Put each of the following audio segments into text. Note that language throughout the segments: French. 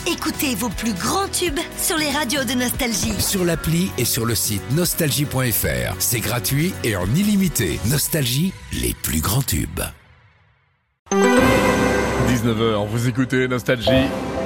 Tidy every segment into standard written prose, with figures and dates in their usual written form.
Écoutez vos plus grands tubes sur les radios de Nostalgie. Sur l'appli et sur le site nostalgie.fr. C'est gratuit et en illimité. Nostalgie, les plus grands tubes. 19h, vous écoutez Nostalgie.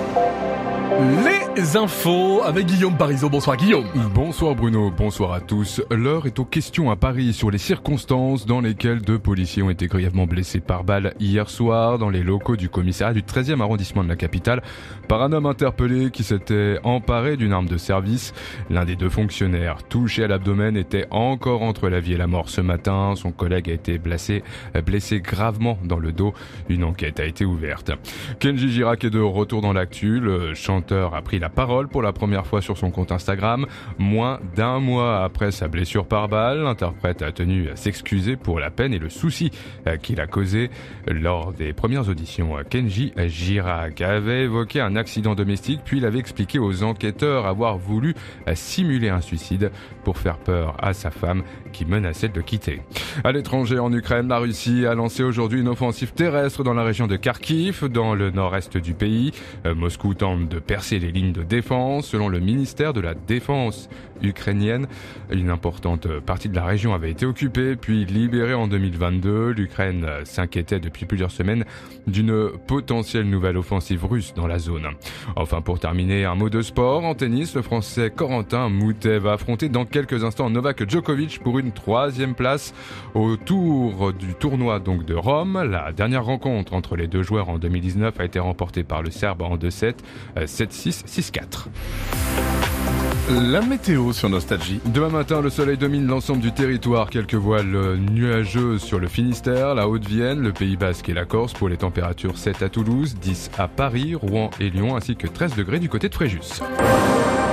Les infos avec Guillaume Parisot. Bonsoir Guillaume. Bonsoir Bruno, bonsoir à tous. L'heure est aux questions à Paris sur les circonstances dans lesquelles 2 policiers ont été grièvement blessés par balle hier soir dans les locaux du commissariat du 13e arrondissement de la capitale par un homme interpellé qui s'était emparé d'une arme de service. L'un des 2 fonctionnaires touché à l'abdomen était encore entre la vie et la mort ce matin. Son collègue a été blessé gravement dans le dos. Une enquête a été ouverte. Kenji Girac est de retour dans l'actu. Le chanteur a pris la parole pour la première fois sur son compte Instagram. Moins d'1 mois après sa blessure par balle, l'interprète a tenu à s'excuser pour la peine et le souci qu'il a causé. Lors des premières auditions, Kenji Girac avait évoqué un accident domestique, puis il avait expliqué aux enquêteurs avoir voulu simuler un suicide pour faire peur à sa femme qui menaçait de le quitter. À l'étranger, en Ukraine, la Russie a lancé aujourd'hui une offensive terrestre dans la région de Kharkiv, dans le nord-est du pays. Moscou tente de percer les lignes de défense. Selon le ministère de la Défense ukrainienne, une importante partie de la région avait été occupée puis libérée en 2022. L'Ukraine s'inquiétait depuis plusieurs semaines d'une potentielle nouvelle offensive russe dans la zone. Enfin, pour terminer, un mot de sport. En tennis, le Français Corentin Moutet va affronter dans quelques instants Novak Djokovic pour une 3e place au tour du tournoi donc de Rome. La dernière rencontre entre les 2 joueurs en 2019 a été remportée par le Serbe en 2-7, 7-6, 6-4. La météo sur Nostalgie. Demain matin, le soleil domine l'ensemble du territoire. Quelques voiles nuageuses sur le Finistère, la Haute-Vienne, le Pays Basque et la Corse. Pour les températures, 7 à Toulouse, 10 à Paris, Rouen et Lyon, ainsi que 13 degrés du côté de Fréjus.